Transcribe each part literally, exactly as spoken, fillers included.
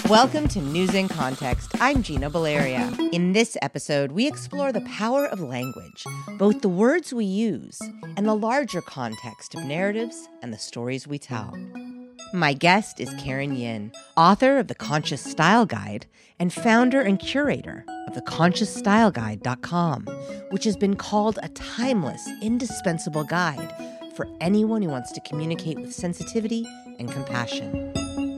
Welcome to News in Context. I'm Gina Valeria. In this episode, we explore the power of language, both the words we use and the larger context of narratives and the stories we tell. My guest is Karen Yin, author of The Conscious Style Guide and founder and curator of the conscious style guide dot com, which has been called a timeless, indispensable guide for anyone who wants to communicate with sensitivity and compassion.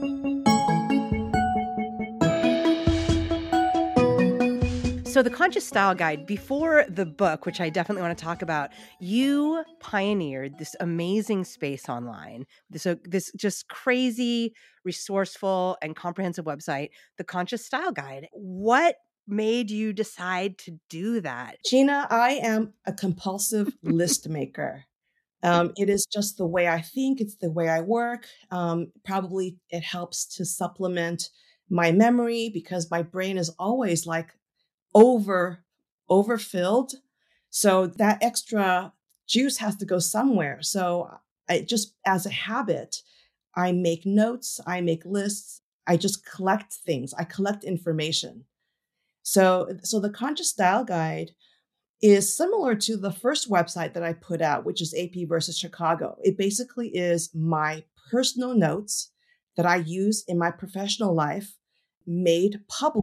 So the Conscious Style Guide, before the book, which I definitely want to talk about, you pioneered this amazing space online, this, uh, this just crazy, resourceful, and comprehensive website, the Conscious Style Guide. What made you decide to do that? Gina, I am a compulsive list maker. Um, it is just the way I think. It's the way I work. Um, probably it helps to supplement my memory because my brain is always like over overfilled. So that extra juice has to go somewhere. So I just as a habit, I make notes, I make lists, I just collect things, I collect information. So, so the Conscious Style Guide is similar to the first website that I put out, which is A P versus Chicago. It basically is my personal notes that I use in my professional life made public.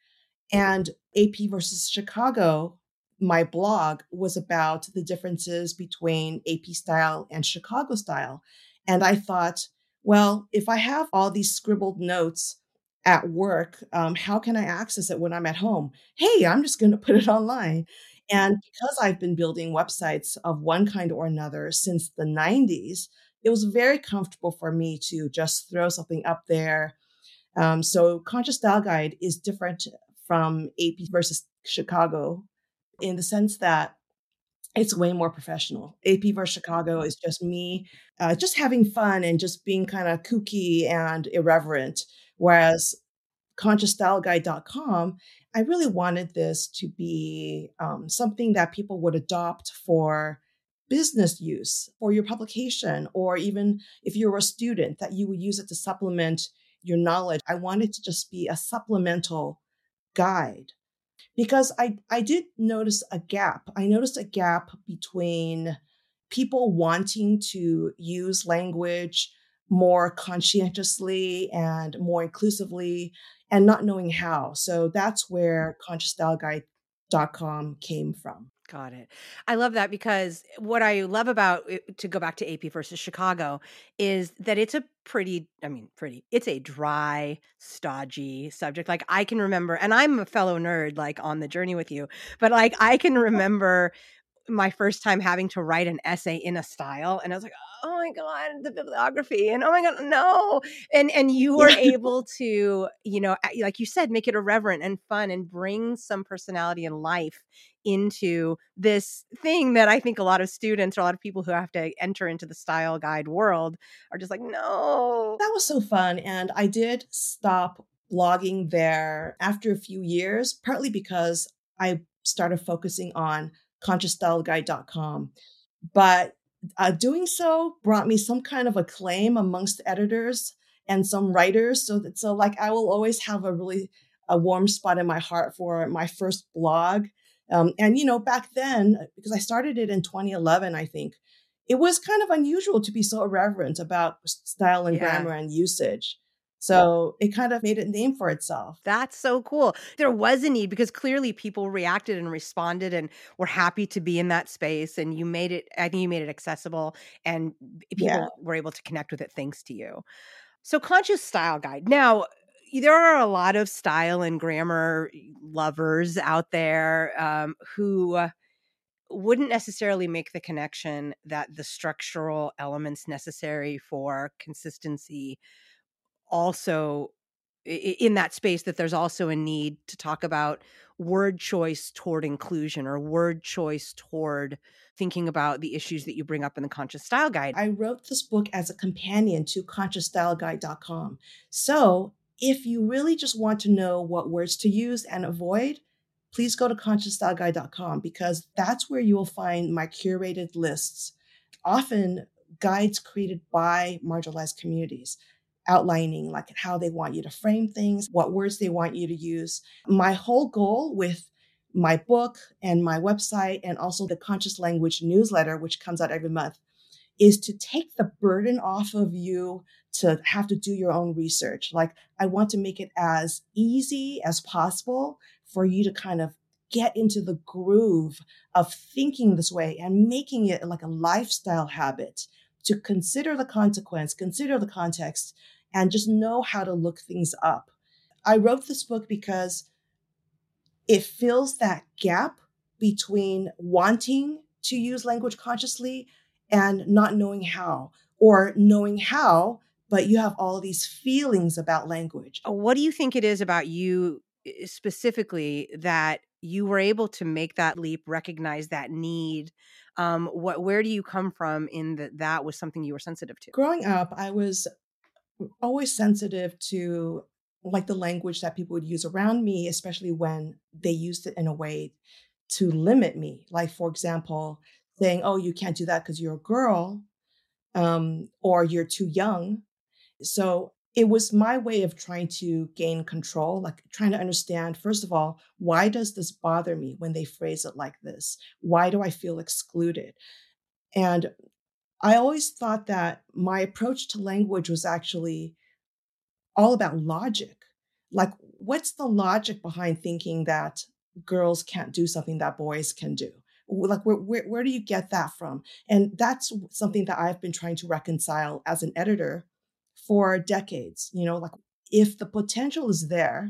And A P versus Chicago, my blog, was about the differences between A P style and Chicago style. And I thought, well, if I have all these scribbled notes at work, um, how can I access it when I'm at home? Hey, I'm just going to put it online. And because I've been building websites of one kind or another since the nineties, it was very comfortable for me to just throw something up there. Um, so Conscious Style Guide is different from A P versus Chicago in the sense that it's way more professional. A P versus Chicago is just me, uh, just having fun and just being kind of kooky and irreverent. Whereas conscious style guide dot com, I really wanted this to be um, something that people would adopt for business use, for your publication, or even if you're a student, that you would use it to supplement your knowledge. I wanted to just be a supplemental guide because I, I did notice a gap. I noticed a gap between people wanting to use language more conscientiously and more inclusively and not knowing how. So that's where conscious style guide dot com came from. Got it. I love that because what I love about it, to go back to A P versus Chicago, is that it's a pretty, I mean, pretty, it's a dry, stodgy subject. Like I can remember, and I'm a fellow nerd, like on the journey with you, but like I can remember my first time having to write an essay in a style. And I was like, oh my God, the bibliography. And oh my God, no. And and you were able to, you know, like you said, make it irreverent and fun and bring some personality and life into this thing that I think a lot of students or a lot of people who have to enter into the style guide world are just like, no. That was so fun. And I did stop blogging there after a few years, partly because I started focusing on conscious style guide dot com. But uh, doing so brought me some kind of acclaim amongst editors and some writers. So that, so like I will always have a really a warm spot in my heart for my first blog. Um, and, you know, back then, because I started it in twenty eleven, I think, it was kind of unusual to be so irreverent about style and Yeah. grammar and usage. So it kind of made a name for itself. That's so cool. There was a need because clearly people reacted and responded and were happy to be in that space. And you made it, I think you made it accessible and people Yeah. were able to connect with it thanks to you. So Conscious Style Guide. Now, there are a lot of style and grammar lovers out there um, who uh, wouldn't necessarily make the connection that the structural elements necessary for consistency also in that space, that there's also a need to talk about word choice toward inclusion or word choice toward thinking about the issues that you bring up in the Conscious Style Guide. I wrote this book as a companion to conscious style guide dot com. So if you really just want to know what words to use and avoid, please go to conscious style guide dot com because that's where you will find my curated lists, often guides created by marginalized communities. outlining like how they want you to frame things, what words they want you to use. My whole goal with my book and my website and also the Conscious Language newsletter, which comes out every month, is to take the burden off of you to have to do your own research. Like, I want to make it as easy as possible for you to kind of get into the groove of thinking this way and making it like a lifestyle habit to consider the consequence, consider the context, and just know how to look things up. I wrote this book because it fills that gap between wanting to use language consciously and not knowing how, or knowing how, but you have all these feelings about language. What do you think it is about you eh, specifically that you were able to make that leap, recognize that need? Um, what, where do you come from in that that was something you were sensitive to? Growing up, I was always sensitive to like the language that people would use around me, especially when they used it in a way to limit me. Like, for example, saying, oh, you can't do that because you're a girl, um, or you're too young. So it was my way of trying to gain control, like trying to understand, first of all, why does this bother me when they phrase it like this? Why do I feel excluded? And I always thought that my approach to language was actually all about logic. Like, what's the logic behind thinking that girls can't do something that boys can do? Like, where, where, where do you get that from? And that's something that I've been trying to reconcile as an editor for decades. You know, like, if the potential is there,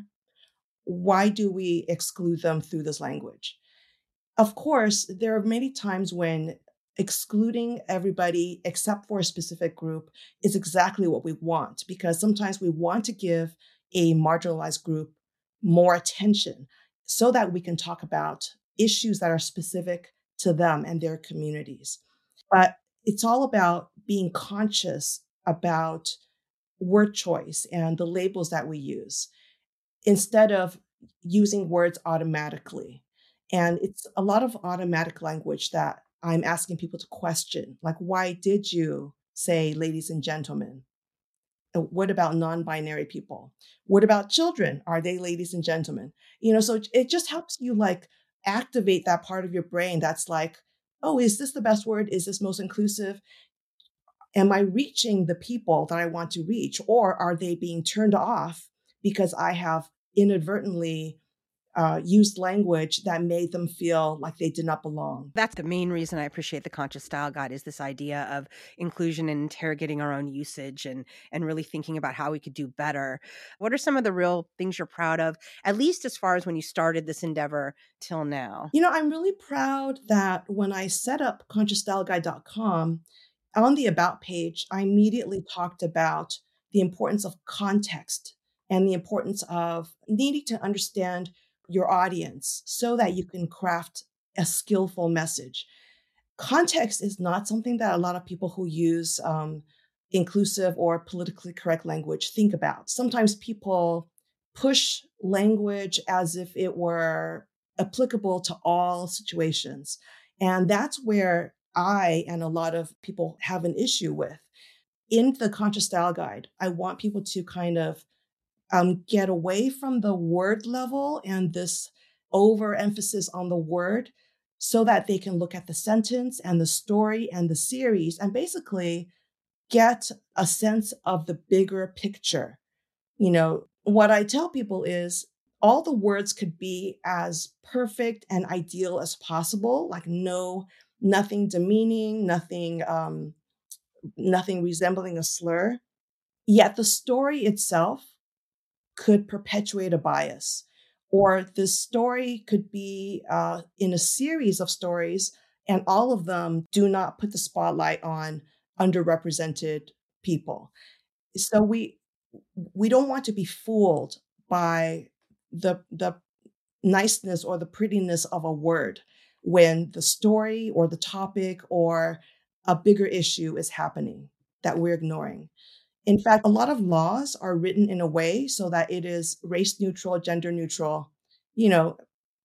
why do we exclude them through this language? Of course, there are many times when excluding everybody except for a specific group is exactly what we want, because sometimes we want to give a marginalized group more attention so that we can talk about issues that are specific to them and their communities. But it's all about being conscious about word choice and the labels that we use instead of using words automatically. And it's a lot of automatic language that I'm asking people to question. Like, why did you say ladies and gentlemen? Uh, What about non-binary people? What about children? Are they ladies and gentlemen? You know, so it it just helps you like activate that part of your brain that's like, oh, is this the best word? Is this most inclusive? Am I reaching the people that I want to reach? Or are they being turned off because I have inadvertently uh, used language that made them feel like they did not belong? That's the main reason I appreciate the Conscious Style Guide, is this idea of inclusion and interrogating our own usage and and really thinking about how we could do better. What are some of the real things you're proud of, at least as far as when you started this endeavor till now? You know, I'm really proud that when I set up conscious style guide dot com, on the About page, I immediately talked about the importance of context and the importance of needing to understand your audience so that you can craft a skillful message. Context is not something that a lot of people who use um, inclusive or politically correct language think about. Sometimes people push language as if it were applicable to all situations. And that's where I and a lot of people have an issue with. In the Conscious Style Guide, I want people to kind of um, get away from the word level and this overemphasis on the word so that they can look at the sentence and the story and the series and basically get a sense of the bigger picture. You know, what I tell people is all the words could be as perfect and ideal as possible, like no, nothing demeaning, nothing, um, nothing resembling a slur. Yet the story itself could perpetuate a bias. Or this story could be uh, in a series of stories, and all of them do not put the spotlight on underrepresented people. So we we don't want to be fooled by the the niceness or the prettiness of a word when the story or the topic or a bigger issue is happening that we're ignoring. In fact, a lot of laws are written in a way so that it is race neutral, gender neutral, you know,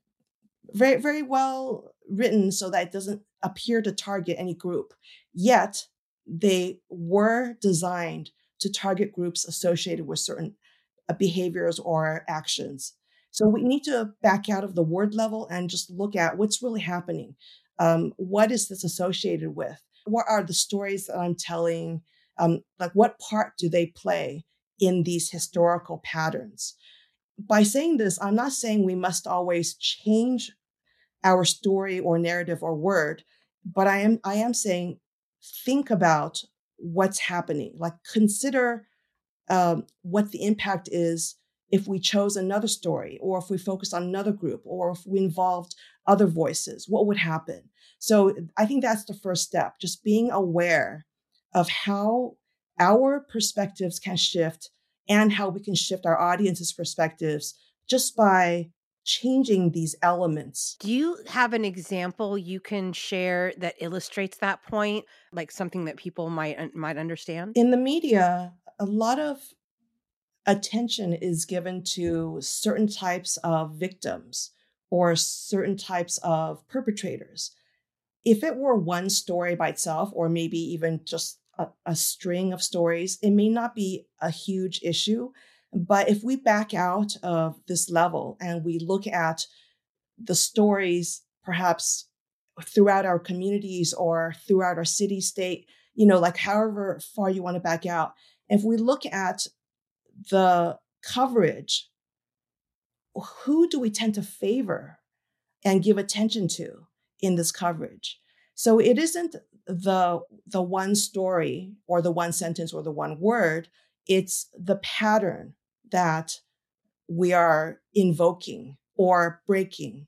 very, very well written so that it doesn't appear to target any group. Yet they were designed to target groups associated with certain uh, behaviors or actions. So we need to back out of the word level and just look at what's really happening. Um, what is this associated with? What are the stories that I'm telling? Um, like, what part do they play in these historical patterns? By saying this, I'm not saying we must always change our story or narrative or word, but I am I am saying think about what's happening. Like, consider um, what the impact is if we chose another story, or if we focused on another group, or if we involved other voices, what would happen? So I think that's the first step, just being aware of how our perspectives can shift and how we can shift our audience's perspectives just by changing these elements. Do you have an example you can share that illustrates that point, like something that people might un- might understand? In the media, a lot of attention is given to certain types of victims or certain types of perpetrators. If it were one story by itself, or maybe even just a, a string of stories, it may not be a huge issue. But if we back out of this level and we look at the stories, perhaps throughout our communities or throughout our city, state, you know, like however far you want to back out, if we look at the coverage, who do we tend to favor and give attention to in this coverage? So it isn't the the one story or the one sentence or the one word, it's the pattern that we are invoking or breaking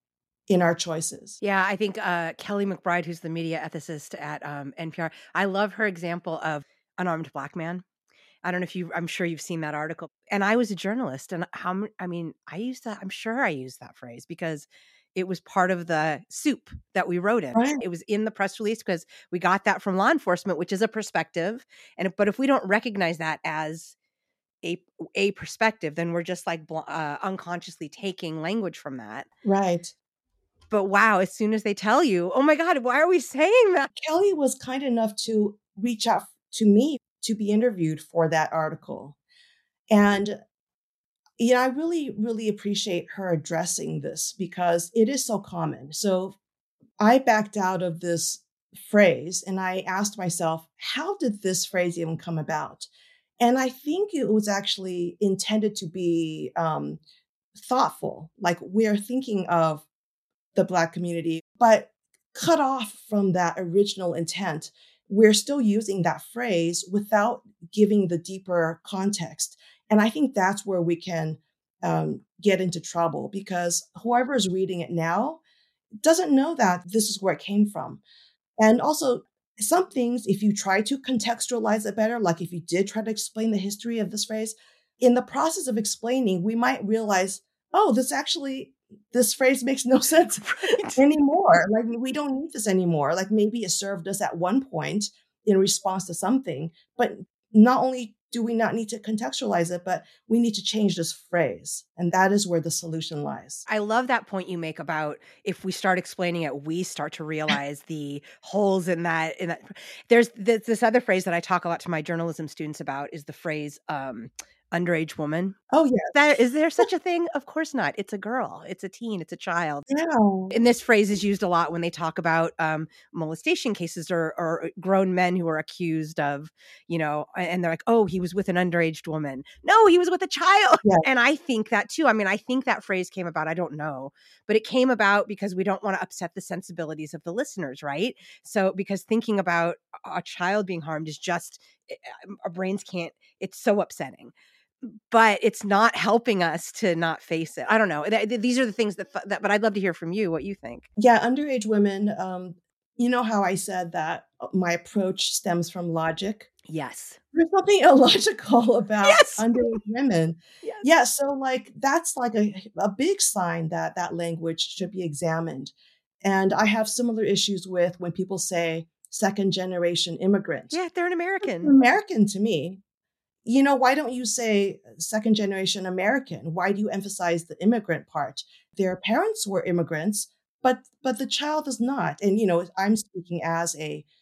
in our choices. Yeah, I think uh, Kelly McBride, who's the media ethicist at um, N P R, I love her example of unarmed black man. I don't know if you, I'm sure you've seen that article. And I was a journalist, and how, m- I mean, I used that, I'm sure I used that phrase because it was part of the soup that we wrote in. Right. It was in the press release because we got that from law enforcement, which is a perspective. And but if we don't recognize that as a a perspective, then we're just like bl- uh, unconsciously taking language from that. Right. But wow, as soon as they tell you, oh my God, why are we saying that? Kelly was kind enough to reach out to me to be interviewed for that article. And yeah, I really, really appreciate her addressing this because it is so common. So I backed out of this phrase and I asked myself, how did this phrase even come about? And I think it was actually intended to be um, thoughtful. Like, we're thinking of the Black community, but cut off from that original intent. We're still using that phrase without giving the deeper context. And I think that's where we can um, get into trouble, because whoever is reading it now doesn't know that this is where it came from. And also, some things, if you try to contextualize it better, like if you did try to explain the history of this phrase, in the process of explaining, we might realize, oh, this actually, this phrase makes no sense Right. anymore. Like, we don't need this anymore. Like, maybe it served us at one point in response to something, but not only do we not need to contextualize it, but we need to change this phrase. And that is where the solution lies. I love that point you make about if we start explaining it, we start to realize the holes in that. In that, there's this, this other phrase that I talk a lot to my journalism students about is the phrase um, "underage woman." Oh, yes. That is there such a thing? Of course not. It's a girl. It's a teen. It's a child. Yeah. And this phrase is used a lot when they talk about um, molestation cases or, or grown men who are accused of, you know, and they're like, oh, he was with an underage woman. No, he was with a child. Yeah. And I think that too. I mean, I think that phrase came about, I don't know, but it came about because we don't want to upset the sensibilities of the listeners, right? So because thinking about a child being harmed is just, our brains can't, it's so upsetting. But it's not helping us to not face it. I don't know. Th- th- these are the things that, that, but I'd love to hear from you what you think. Yeah, underage women, um, you know how I said that my approach stems from logic? Yes. There's something illogical about Yes. underage women. Yes. Yeah, so like that's like a, a big sign that that language should be examined. And I have similar issues with when people say second generation immigrant. Yeah, they're an It's American. American to me. You know, why don't you say second generation American? Why do you emphasize the immigrant part? Their parents were immigrants, but but the child is not. And you know, I'm speaking as a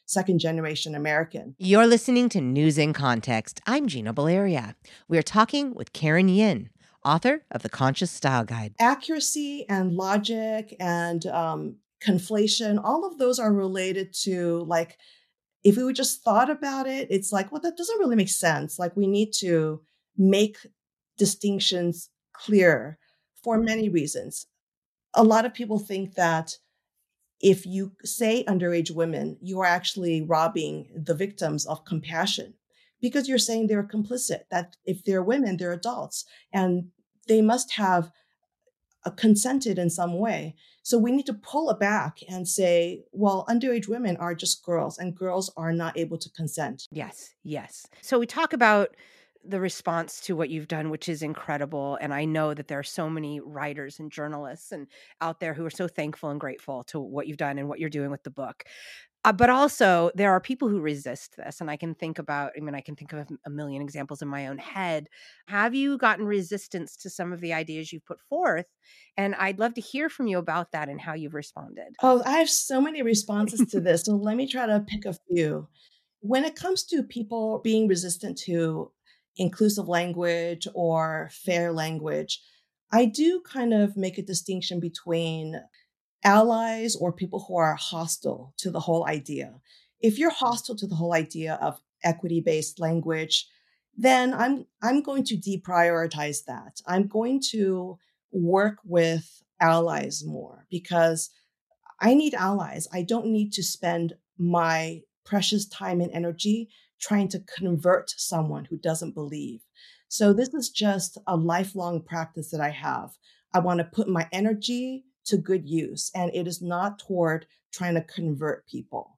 second generation American. You're listening to News in Context. I'm Gina Valeria. We are talking with Karen Yin, author of The Conscious Style Guide. Accuracy and logic and um, conflation, all of those are related to, like, if we just thought about it, it's like, well, that doesn't really make sense. Like, we need to make distinctions clear for many reasons. A lot of people think that if you say underage women, you are actually robbing the victims of compassion because you're saying they're complicit, that if they're women, they're adults, and they must have uh, consented in some way. So we need to pull it back and say, well, underage women are just girls, and girls are not able to consent. Yes, yes. So we talk about the response to what you've done, which is incredible. And I know that there are so many writers and journalists and out there who are so thankful and grateful to what you've done and what you're doing with the book. Uh, but also there are people who resist this. And I can think about, I mean, I can think of a million examples in my own head. Have you gotten resistance to some of the ideas you've put forth? And I'd love to hear from you about that and how you've responded. Oh, I have so many responses to this. So let me try to pick a few. When it comes to people being resistant to inclusive language or fair language, I do kind of make a distinction between allies or people who are hostile to the whole idea. If you're hostile to the whole idea of equity-based language, then I'm I'm going to deprioritize that. I'm going to work with allies more because I need allies. I don't need to spend my precious time and energy trying to convert someone who doesn't believe. So this is just a lifelong practice that I have. I want to put my energy to good use, and it is not toward trying to convert people.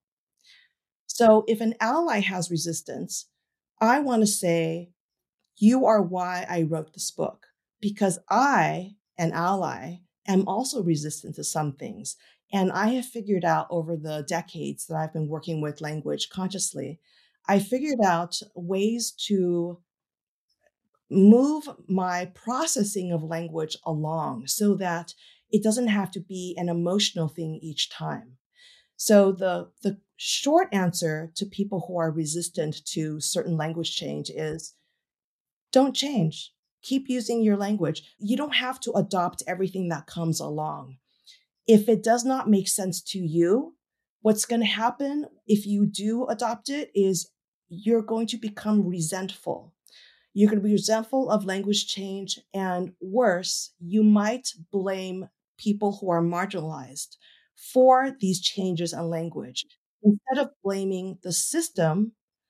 So if an ally has resistance, I want to say, you are why I wrote this book, because I, an ally, am also resistant to some things. And I have figured out over the decades that I've been working with language consciously, I figured out ways to move my processing of language along so that it doesn't have to be an emotional thing each time. So the, the short answer to people who are resistant to certain language change is don't change. Keep using your language. You don't have to adopt everything that comes along. If it does not make sense to you, what's going to happen if you do adopt it is you're going to become resentful. You're going to be resentful of language change, and worse, you might blame people who are marginalized for these changes in language instead of blaming the system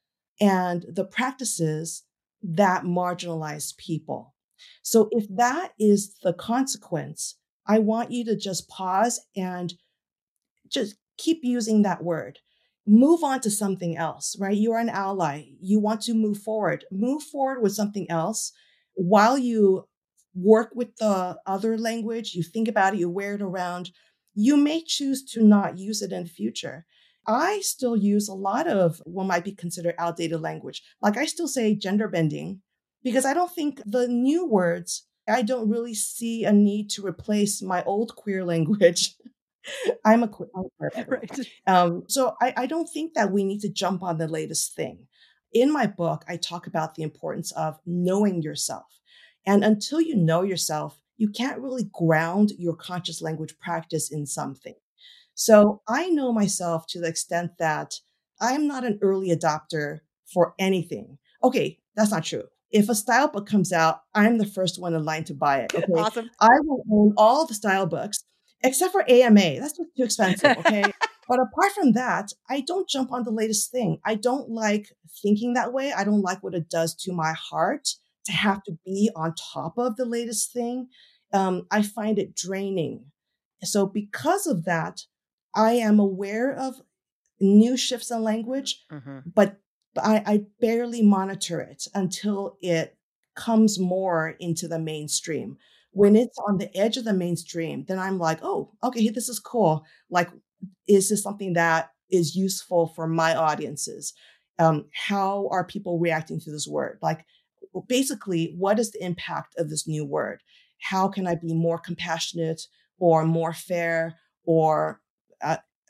and the practices that marginalize people. So if that is the consequence, I want you to just pause and just keep using that word. Move on to something else, right? You're an ally. You want to move forward. Move forward with something else while you work with the other language. You think about it, you wear it around. You may choose to not use it in the future. I still use a lot of what might be considered outdated language. Like I still say gender bending because I don't think the new words, I don't really see a need to replace my old queer language. I'm a queer, I'm queer, by the way. Right. Um, so I, I don't think that we need to jump on the latest thing. In my book, I talk about the importance of knowing yourself. And until you know yourself, you can't really ground your conscious language practice in something. So I know myself to the extent that I'm not an early adopter for anything. Okay, that's not true. If a style book comes out, I'm the first one in line to buy it. Okay. Awesome. I will own all the style books except for A M A. That's just too expensive. Okay. But apart from that, I don't jump on the latest thing. I don't like thinking that way. I don't like what it does to my heart to have to be on top of the latest thing. Um, I find it draining. So because of that, I am aware of new shifts in language, Mhm. but I, I barely monitor it until it comes more into the mainstream. When it's on the edge of the mainstream, then I'm like, oh, okay, this is cool. Like, is this something that is useful for my audiences? Um, how are people reacting to this word? Like, basically, what is the impact of this new word? How can I be more compassionate or more fair or uh,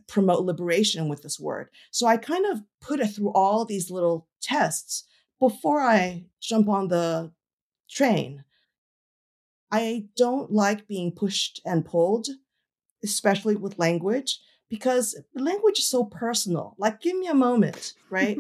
promote liberation with this word. So I kind of put it through all these little tests before I jump on the train. I don't like being pushed and pulled, especially with language, because language is so personal. Like, give me a moment, right?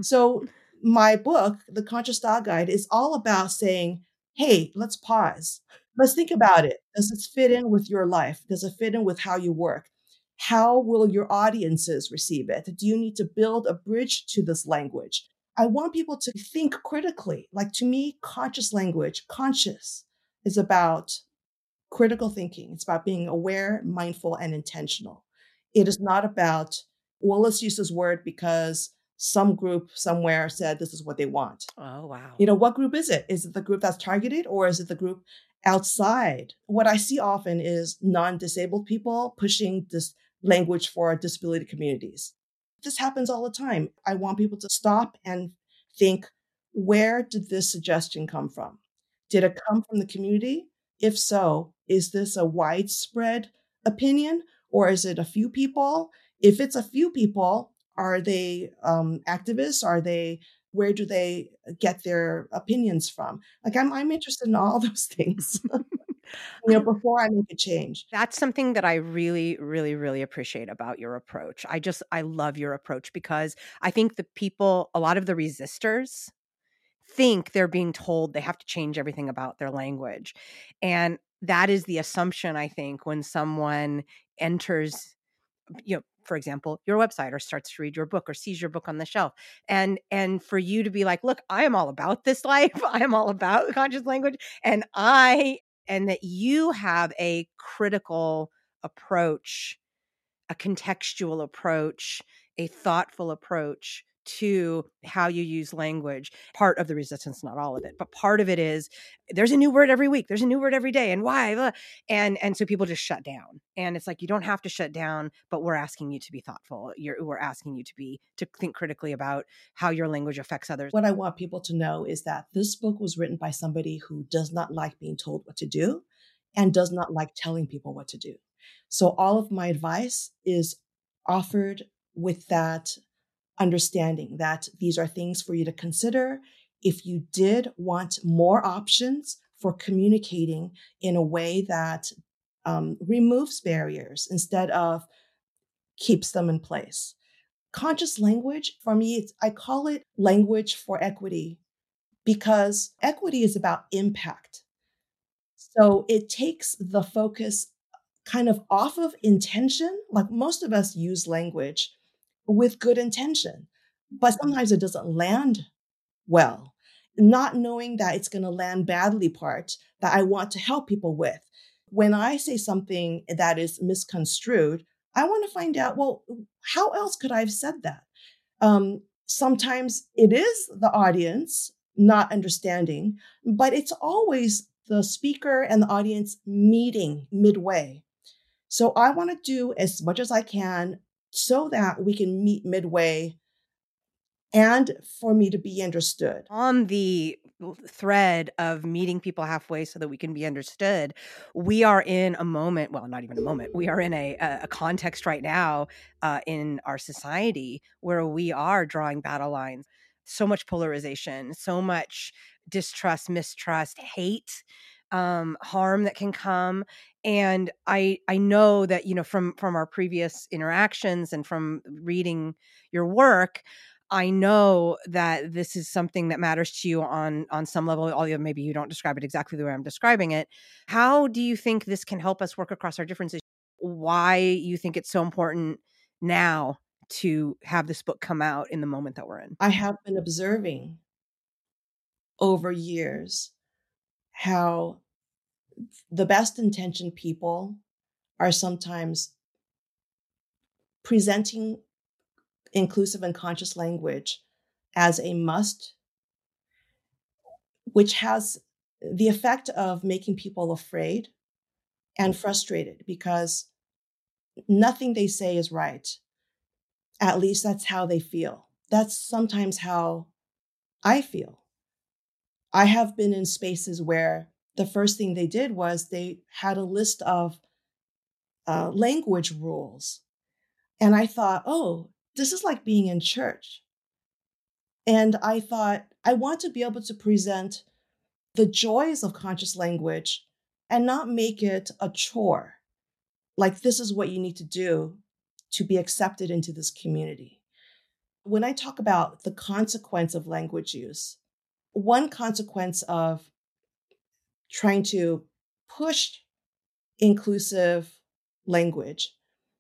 So my book, The Conscious Style Guide, is all about saying, hey, let's pause. Let's think about it. Does this fit in with your life? Does it fit in with how you work? How will your audiences receive it? Do you need to build a bridge to this language? I want people to think critically. Like, to me, conscious language, conscious is about critical thinking. It's about being aware, mindful, and intentional. It is not about, well, let's use this word because some group somewhere said this is what they want. Oh, wow. You know, what group is it? Is it the group that's targeted, or is it the group outside? What I see often is non-disabled people pushing this language for disability communities. This happens all the time. I want people to stop and think, where did this suggestion come from? Did it come from the community? If so, is this a widespread opinion, or is it a few people? If it's a few people, are they um, activists? Are they, where do they get their opinions from? Like, I'm, I'm interested in all those things, you know, before I make a change. That's something that I really, really, really appreciate about your approach. I just, I love your approach because I think the people, a lot of the resistors think they're being told they have to change everything about their language. And that is the assumption, I think, when someone enters, you know, for example, your website or starts to read your book or sees your book on the shelf. And and for you to be like, look, I am all about this life. I am all about conscious language. And I, and that you have a critical approach, a contextual approach, a thoughtful approach to how you use language. Part of the resistance, not all of it, but part of it is there's a new word every week. There's a new word every day. And why? Blah. And and so people just shut down. And it's like, you don't have to shut down, but we're asking you to be thoughtful. You're, we're asking you to be, to think critically about how your language affects others. What I want people to know is that this book was written by somebody who does not like being told what to do and does not like telling people what to do. So all of my advice is offered with that understanding that these are things for you to consider. If you did want more options for communicating in a way that um, removes barriers instead of keeps them in place. Conscious language, for me, it's, I call it language for equity because equity is about impact. So it takes the focus kind of off of intention. Like, most of us use language with good intention, but sometimes it doesn't land well. Not knowing that it's going to land badly part that I want to help people with. When I say something that is misconstrued, I want to find out, well, how else could I have said that? Um, sometimes it is the audience not understanding, but it's always the speaker and the audience meeting midway. So I want to do as much as I can so that we can meet midway and for me to be understood. On the thread of meeting people halfway so that we can be understood, we are in a moment, well, not even a moment, we are in a, a context right now uh, in our society where we are drawing battle lines. So much polarization, so much distrust, mistrust, hate, um, harm that can come. And I I know that, you know, from from our previous interactions and from reading your work, I know that this is something that matters to you on on some level, although maybe you don't describe it exactly the way I'm describing it. How do you think this can help us work across our differences? Why you think it's so important now to have this book come out in the moment that we're in? I have been observing over years how the best intentioned people are sometimes presenting inclusive and conscious language as a must, which has the effect of making people afraid and frustrated because nothing they say is right. At least that's how they feel. That's sometimes how I feel. I have been in spaces where the first thing they did was they had a list of uh, language rules. And I thought, oh, this is like being in church. And I thought, I want to be able to present the joys of conscious language and not make it a chore. Like, this is what you need to do to be accepted into this community. When I talk about the consequence of language use, one consequence of trying to push inclusive language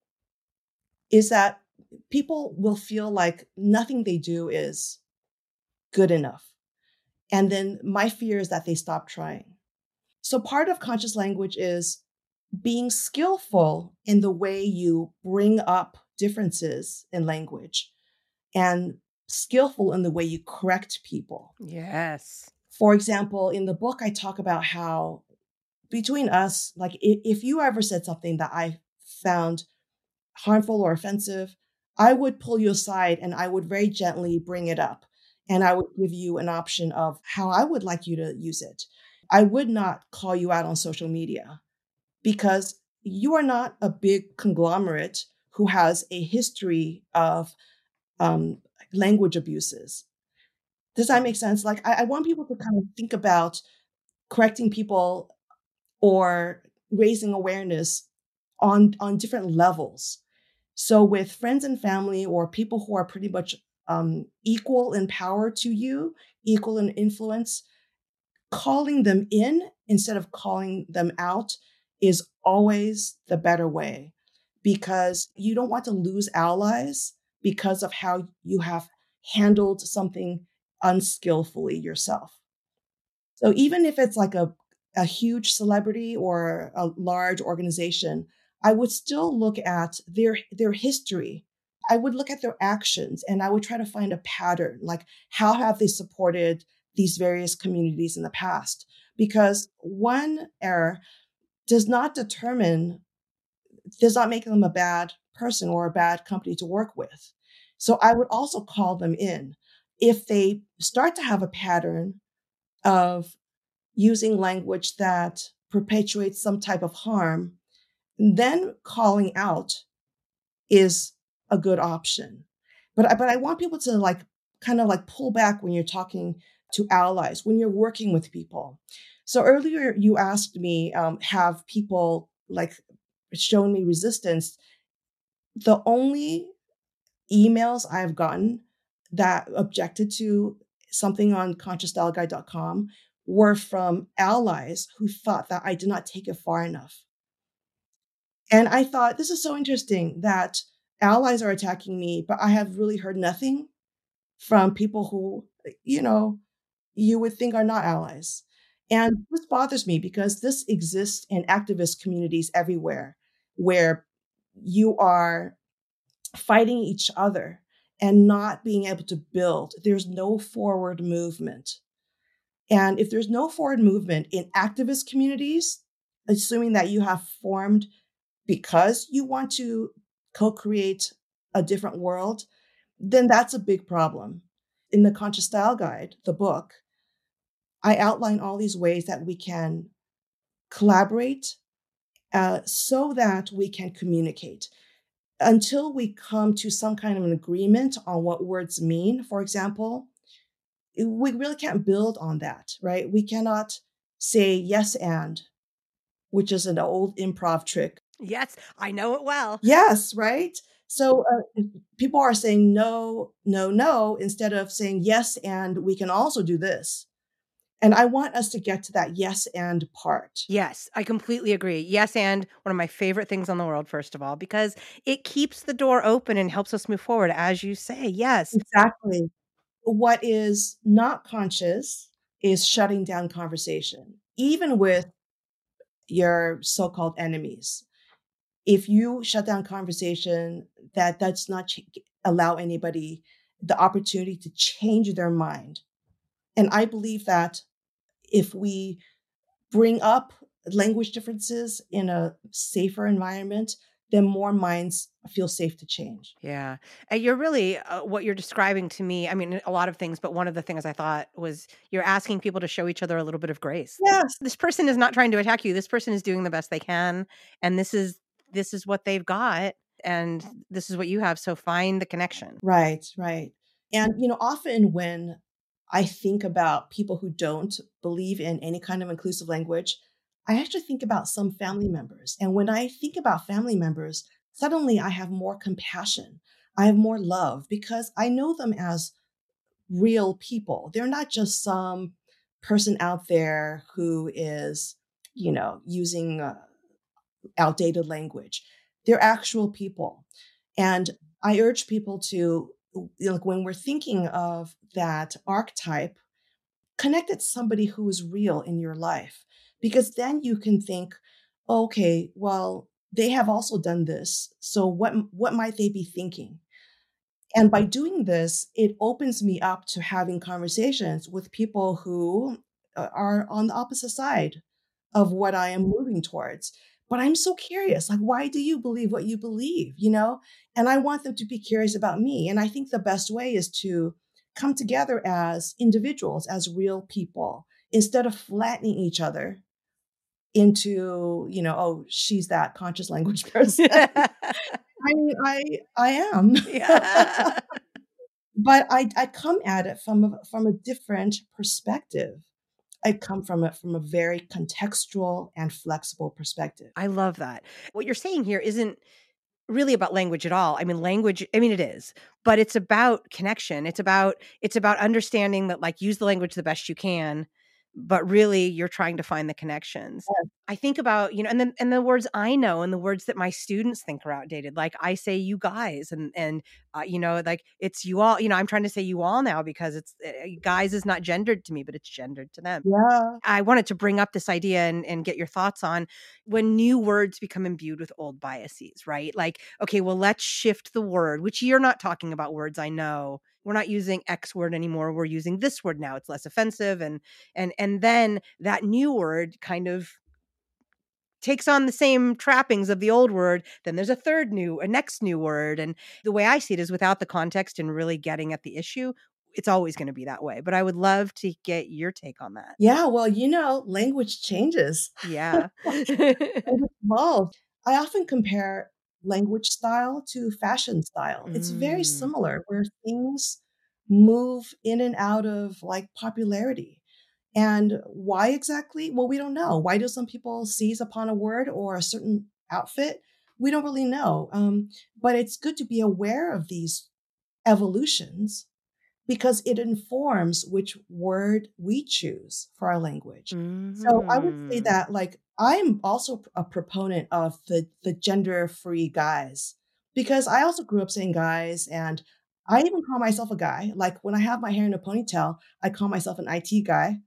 is that people will feel like nothing they do is good enough. And then my fear is that they stop trying. So part of conscious language is being skillful in the way you bring up differences in language and skillful in the way you correct people. Yes. For example, in the book, I talk about how between us, like if you ever said something that I found harmful or offensive, I would pull you aside and I would very gently bring it up. And I would give you an option of how I would like you to use it. I would not call you out on social media because you are not a big conglomerate who has a history of um, language abuses. Does that make sense? Like, I, I want people to kind of think about correcting people or raising awareness on, on different levels. So with friends and family or people who are pretty much um, equal in power to you, equal in influence, calling them in instead of calling them out is always the better way, because you don't want to lose allies because of how you have handled something unskillfully yourself. So even if it's like a, a huge celebrity or a large organization, I would still look at their, their history. I would look at their actions and I would try to find a pattern, like how have they supported these various communities in the past? Because one error does not determine, does not make them a bad person or a bad company to work with. So I would also call them in. If they start to have a pattern of using language that perpetuates some type of harm, then calling out is a good option. But I, but I want people to like kind of like pull back when you're talking to allies, when you're working with people. So earlier you asked me, um, have people like shown me resistance? The only emails I've gotten that objected to something on conscious style guide dot com were from allies who thought that I did not take it far enough. And I thought, this is so interesting that allies are attacking me, but I have really heard nothing from people who, you know, you would think are not allies. And this bothers me because this exists in activist communities everywhere where you are fighting each other and not being able to build. There's no forward movement. And if there's no forward movement in activist communities, assuming that you have formed because you want to co-create a different world, then that's a big problem. In the Conscious Style Guide, the book, I outline all these ways that we can collaborate uh, so that we can communicate. Until we come to some kind of an agreement on what words mean, for example, we really can't build on that, right? We cannot say yes and, which is an old improv trick. Yes, I know it well. Yes, right? So uh, people are saying no, no, no, instead of saying yes, and we can also do this. And I want us to get to that yes and part. Yes, I completely agree. Yes, and one of my favorite things in the world, first of all, because it keeps the door open and helps us move forward, as you say. Yes. Exactly. What is not conscious is shutting down conversation, even with your so-called enemies. If you shut down conversation, that does not ch- allow anybody the opportunity to change their mind. And I believe that if we bring up language differences in a safer environment, then more minds feel safe to change. Yeah. And you're really, uh, what you're describing to me, I mean, a lot of things, but one of the things I thought was you're asking people to show each other a little bit of grace. Yes. This person is not trying to attack you. This person is doing the best they can. And this is, this is what they've got. and this is what you have. So find the connection. Right, right. And, you know, often when I think about people who don't believe in any kind of inclusive language, I actually think about some family members. And when I think about family members, suddenly I have more compassion. I have more love because I know them as real people. They're not just some person out there who is, you know, using uh, outdated language. They're actual people. And I urge people to, you know, like when we're thinking of that archetype, connect it to somebody who is real in your life, because then you can think, okay, well, they have also done this. So what, what might they be thinking? And by doing this, it opens me up to having conversations with people who uh, are on the opposite side of what I am moving towards. But I'm so curious, like, why do you believe what you believe, you know? And I want them to be curious about me. And I think the best way is to come together as individuals, as real people, instead of flattening each other into, you know, oh, she's that conscious language person. I mean, I I am. Yeah. But I I come at it from a from a different perspective. I come from it from a very contextual and flexible perspective. I love that. What you're saying here isn't really about language at all. I mean, language, I mean, it is, but it's about connection. It's about, it's about understanding that, like, use the language the best you can, but really you're trying to find the connections. Yeah. I think about, you know, and then, and the words I know and the words that my students think are outdated. Like I say, you guys, and, and, uh, you know, like it's you all, you know, I'm trying to say you all now because it's uh, guys is not gendered to me, but it's gendered to them. Yeah. I wanted to bring up this idea and, and get your thoughts on when new words become imbued with old biases, right? Like, okay, well, let's shift the word, which you're not talking about words. I know we're not using X word anymore. We're using this word now. It's less offensive. And, and, and then that new word kind of takes on the same trappings of the old word. Then there's a third new, a next new word. And the way I see it is without the context and really getting at the issue, it's always going to be that way. But I would love to get your take on that. Yeah, well, you know, language changes. Yeah. Language evolved. I often compare language style to fashion style. It's very Mm. similar where things move in and out of like popularity. And why exactly? Well, we don't know. Why do some people seize upon a word or a certain outfit? We don't really know. Um, but it's good to be aware of these evolutions because it informs which word we choose for our language. So I would say Mhm. that, like, I'm also a proponent of the the gender-free guys because I also grew up saying guys, and I even call myself a guy. Like when I have my hair in a ponytail, I call myself an I T guy.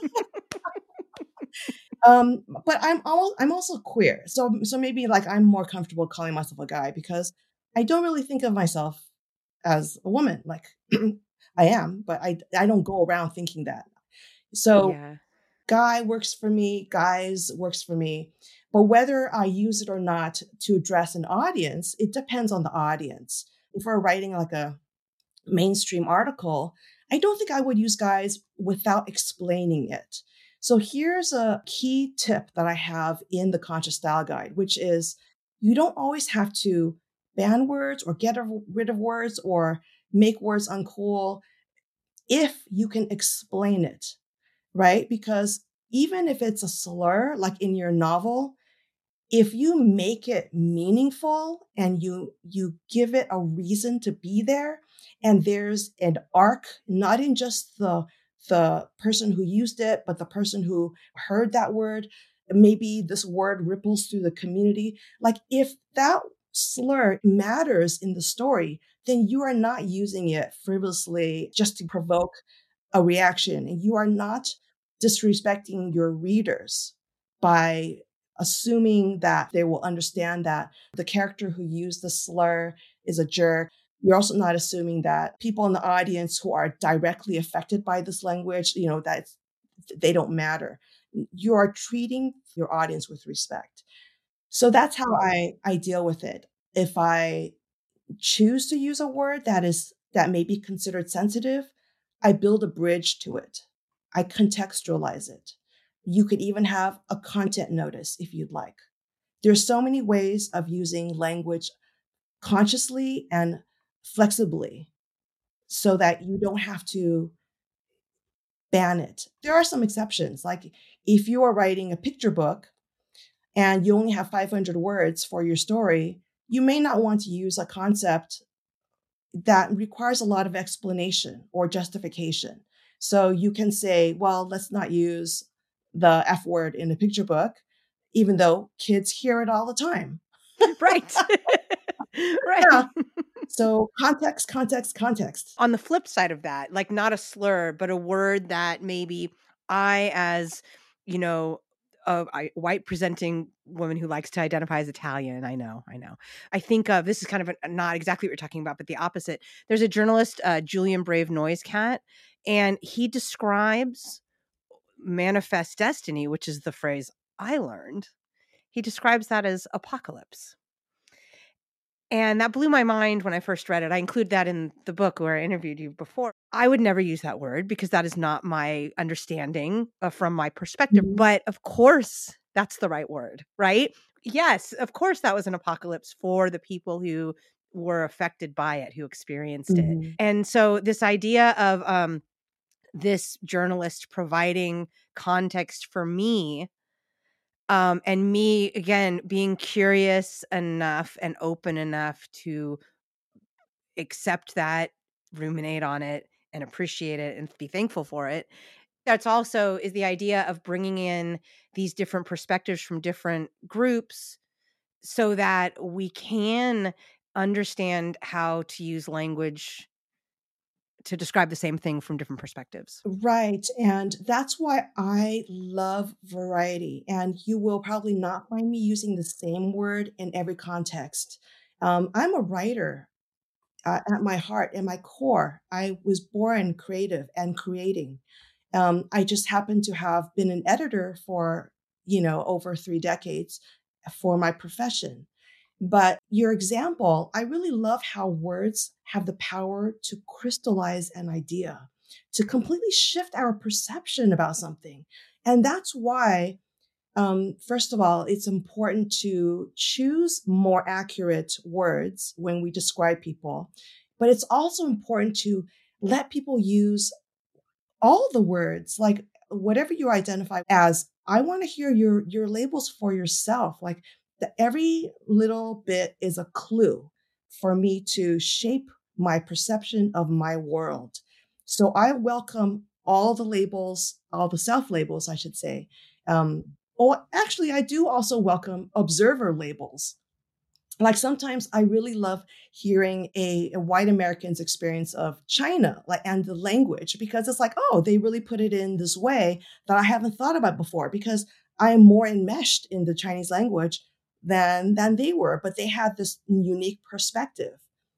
Um, but I'm al I'm also queer. So so maybe like I'm more comfortable calling myself a guy because I don't really think of myself as a woman. Like I am, but I I don't go around thinking that. So Yeah. guy works for me, guys works for me. But whether I use it or not to address an audience, it depends on the audience. If we're writing like a mainstream article, I don't think I would use guys without explaining it. So here's a key tip that I have in the Conscious Style Guide, which is you don't always have to ban words or get rid of words or make words uncool if you can explain it, right? Because even if it's a slur, like in your novel, if you make it meaningful and you you give it a reason to be there, and there's an arc, not in just the the person who used it, but the person who heard that word, maybe this word ripples through the community. Like if that slur matters in the story, then you are not using it frivolously just to provoke a reaction, and you are not disrespecting your readers by assuming that they will understand that the character who used the slur is a jerk. You're also not assuming that people in the audience who are directly affected by this language, you know, that they don't matter. You are treating your audience with respect. So that's how I, I deal with it. If I choose to use a word that is that may be considered sensitive, I build a bridge to it. I contextualize it. You could even have a content notice if you'd like. There's so many ways of using language consciously and flexibly so that you don't have to ban it. There are some exceptions. Like if you are writing a picture book and you only have five hundred words for your story, you may not want to use a concept that requires a lot of explanation or justification. So you can say, well, let's not use the F word in a picture book, even though kids hear it all the time. Right. Right. Yeah. So context, context, context. On the flip side of that, like not a slur, but a word that maybe I, as you know, a I- white presenting woman who likes to identify as Italian, I know, I know. I think of this is kind of a, not exactly what you're talking about, but the opposite. There's a journalist, uh, Julian Brave Noisecat, and he describes manifest destiny, which is the phrase I learned. He describes that as apocalypse. And that blew my mind when I first read it. I include that in the book where I interviewed you before. I would never use that word because that is not my understanding uh, from my perspective. Mhm. But of course, that's the right word, right? Yes, of course, that was an apocalypse for the people who were affected by it, who experienced it. Mhm. And so, this idea of um, this journalist providing context for me um, and me again being curious enough and open enough to accept that, ruminate on it, and appreciate it and be thankful for it. That's also is the idea of bringing in these different perspectives from different groups so that we can understand how to use language to describe the same thing from different perspectives. Right. And that's why I love variety. And you will probably not find me using the same word in every context. Um, I'm a writer uh, at my heart and my core. I was born creative and creating. Um, I just happen to have been an editor for, you know, over three decades for my profession. But your example, I really love how words have the power to crystallize an idea, to completely shift our perception about something. And that's why, um, first of all, it's important to choose more accurate words when we describe people. But it's also important to let people use all the words, like whatever you identify as. I want to hear your your labels for yourself. Like the, every little bit is a clue for me to shape my perception of my world. So I welcome all the labels, all the self labels, I should say. Um, or actually, I do also welcome observer labels. Like sometimes I really love hearing a, a white American's experience of China, like and the language, because it's like, oh, they really put it in this way that I haven't thought about before, because I am more enmeshed in the Chinese language than than they were, but they had this unique perspective.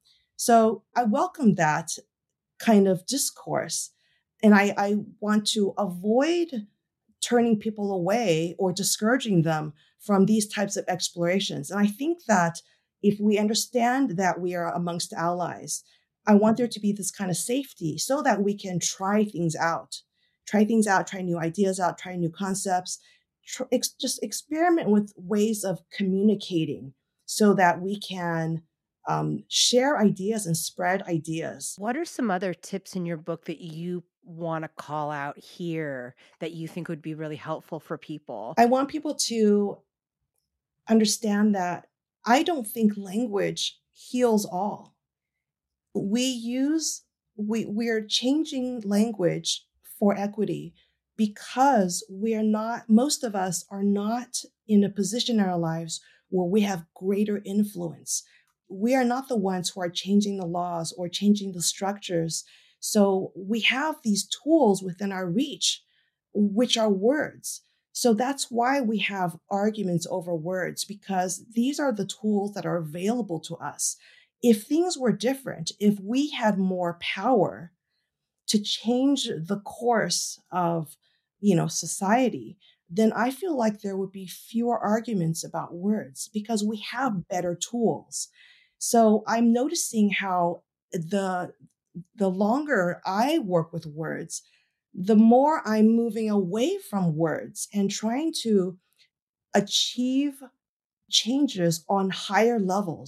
So I welcome that kind of discourse. And I, I want to avoid turning people away or discouraging them from these types of explorations. And I think that if we understand that we are amongst allies, I want there to be this kind of safety so that we can try things out, try things out, try new ideas out, try new concepts, tr- ex- just experiment with ways of communicating so that we can um, share ideas and spread ideas. What are some other tips in your book that you want to call out here that you think would be really helpful for people? I want people to understand that I don't think language heals all. We use we we're changing language for equity because we're not most of us are not in a position in our lives where we have greater influence. We are not the ones who are changing the laws or changing the structures. So we have these tools within our reach, which are words. So that's why we have arguments over words, because these are the tools that are available to us. If things were different, if we had more power to change the course of, you know, society, then I feel like there would be fewer arguments about words because we have better tools. So I'm noticing how the the longer I work with words, the more I'm moving away from words and trying to achieve changes on higher levels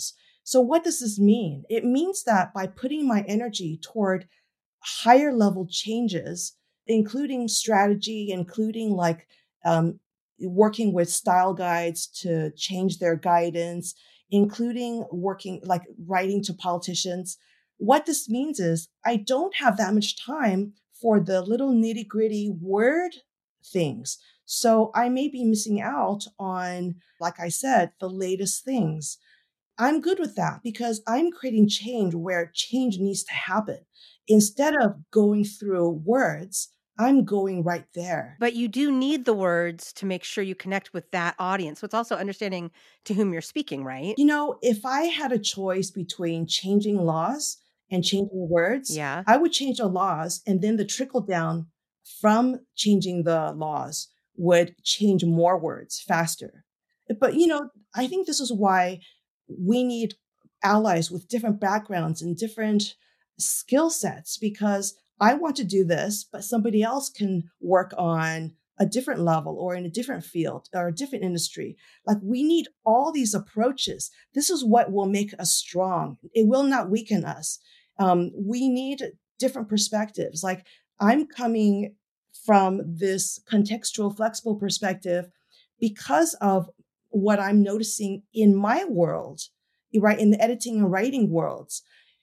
So what does this mean? It means that by putting my energy toward higher level changes, including strategy, including like um, working with style guides to change their guidance, including working like writing to politicians. What this means is I don't have that much time for the little nitty gritty word things. So I may be missing out on, like I said, the latest things. I'm good with that because I'm creating change where change needs to happen. Instead of going through words, I'm going right there. But you do need the words to make sure you connect with that audience. So it's also understanding to whom you're speaking, right? You know, if I had a choice between changing laws and changing words, Yeah. I would change the laws, and then the trickle down from changing the laws would change more words faster. But, you know, I think this is why we need allies with different backgrounds and different skill sets, because I want to do this, but somebody else can work on a different level or in a different field or a different industry. Like we need all these approaches. This is what will make us strong. It will not weaken us. Um, we need different perspectives. Like I'm coming from this contextual, flexible perspective because of what I'm noticing in my world, right? In the editing and writing worlds.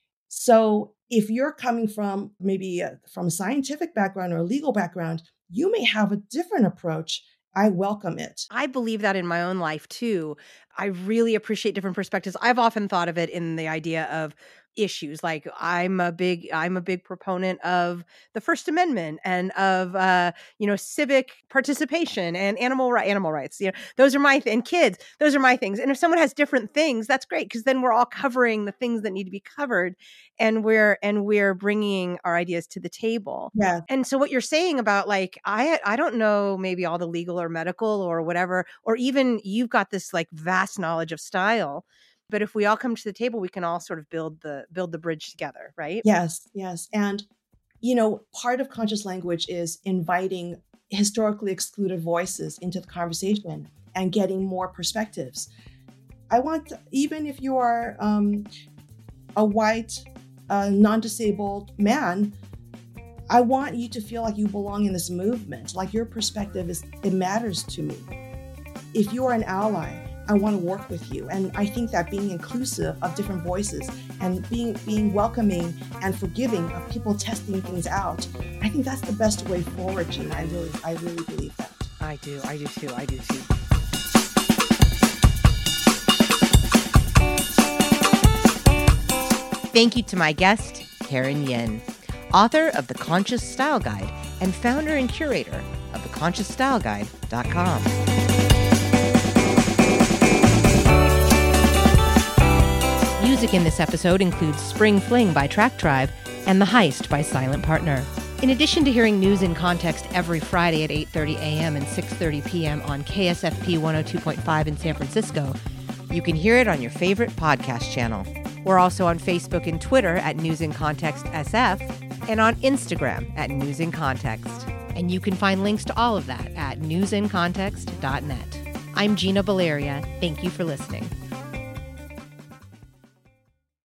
So if you're coming from maybe a, from a scientific background or a legal background, you may have a different approach. I welcome it. I believe that in my own life too. I really appreciate different perspectives. I've often thought of it in the idea of issues. Like I'm a big, I'm a big proponent of the First Amendment and of, uh, you know, civic participation and animal right, animal rights. You know, those are my th- and kids. Those are my things. And if someone has different things, that's great because then we're all covering the things that need to be covered, and we're and we're bringing our ideas to the table. Yeah. And so what you're saying about like I I don't know maybe all the legal or medical or whatever, or even you've got this like vast knowledge of style. But if we all come to the table, we can all sort of build the build the bridge together, right? Yes, yes. And, you know, part of conscious language is inviting historically excluded voices into the conversation and getting more perspectives. I want, even if you are um, a white, uh, non-disabled man, I want you to feel like you belong in this movement, like your perspective is, it matters to me. If you are an ally, I want to work with you. And I think that being inclusive of different voices and being being welcoming and forgiving of people testing things out, I think that's the best way forward, Gina. I really, I really believe that. I do. I do too. I do too. Thank you to my guest, Karen Yin, author of The Conscious Style Guide and founder and curator of the conscious style guide dot com. Music in this episode includes Spring Fling by Track Tribe and The Heist by Silent Partner. In addition to hearing News in Context every Friday at eight thirty a.m. and six thirty p.m. on K S F P one oh two point five in San Francisco, you can hear it on your favorite podcast channel. We're also on Facebook and Twitter at News in Context S F and on Instagram at News in Context. And you can find links to all of that at news in context dot net. I'm Gina Valeria. Thank you for listening.